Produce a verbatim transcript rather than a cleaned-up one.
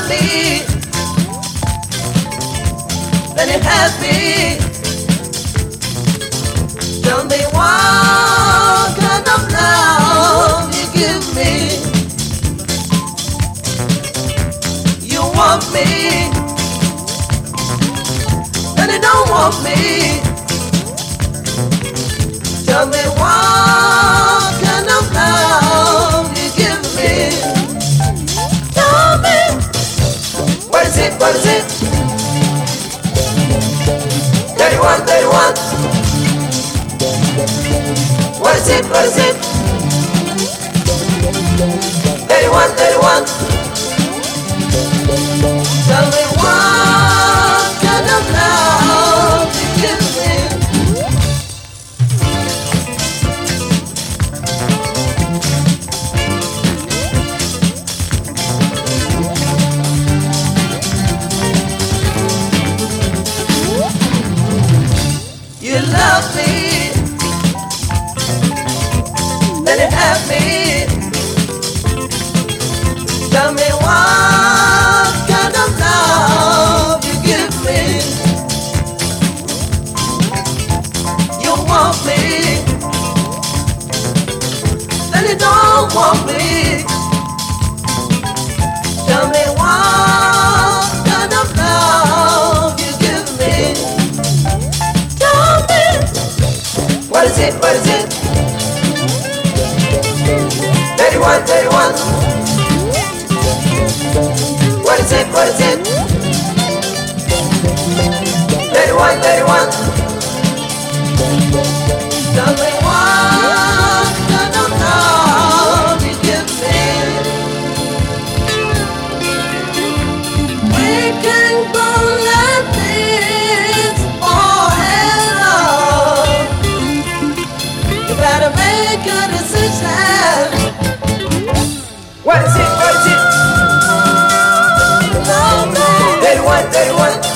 me, then you have me. Tell me what kind of love you give me. You want me, then you don't want me. Tell me what kind of love you give me. Tell me, what is it, what is it? thirty-one, thirty-one. What is it, what is it? thirty-one, thirty-one. Tell me what kind of love you give me. You love me, then you have me. Tell me what kind of love you give me. You want me, then you don't want me. Tell me what kind of love you give me. Tell me, what is it, what is it? thirty-one, thirty-one. What is it, what is it? thirty-one, thirty-one. Tell me what kind of love you give me. We can go like this forever. You better make a decision. What is it? What is it? thirty-one, thirty-one.